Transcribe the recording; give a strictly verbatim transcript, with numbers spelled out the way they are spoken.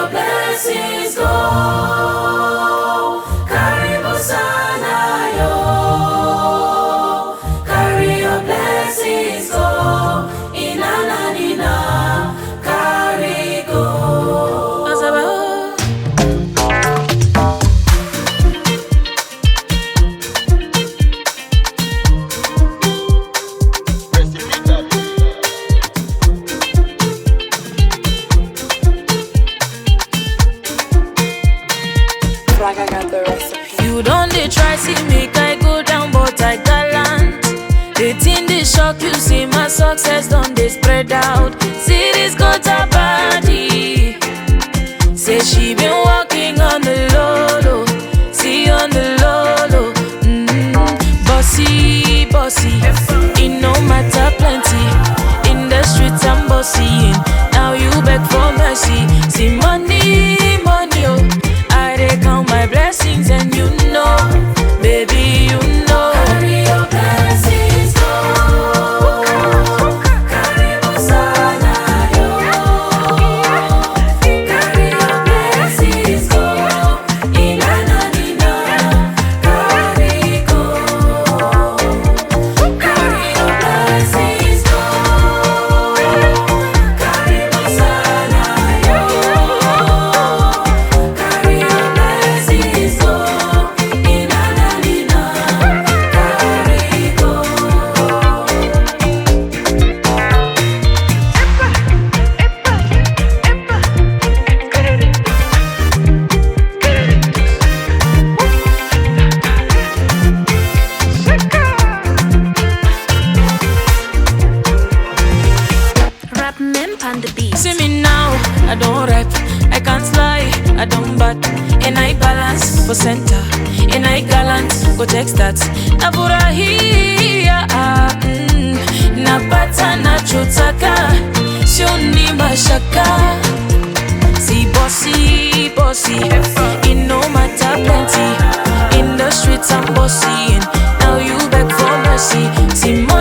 your blessings go. Karibu sana yo. Carry your blessings go. Inana nina. Carry go. I got the recipe. You don't dey try see make I go down, but I gallant. The thing they shock you, see my success done they spread out. See this got a body. Say she been walking on the low, low. See on the low, low. Mm. Bossy, bossy. It no matter plenty. In the streets I'm bossy. Now you beg for mercy. See money, money, oh. I dey count my blessings and you know, baby, you know. Carry your blessings go. Karibu sana yo. Carry your blessings go. Inana nina. Carry go. Carry your blessings go. Karibu sana yo. Carry your blessings go. Inana nina. Carry go. Rap men on the beat. See me now, I don't rap, I can't lie, I don't bat. And I balance for center, and I gallant, go text that. Na burahia, mm, na pata na chotaka, sioni mashaka. See bossy, bossy, it no matter plenty. In the streets I'm bossy, and now you beg for mercy. See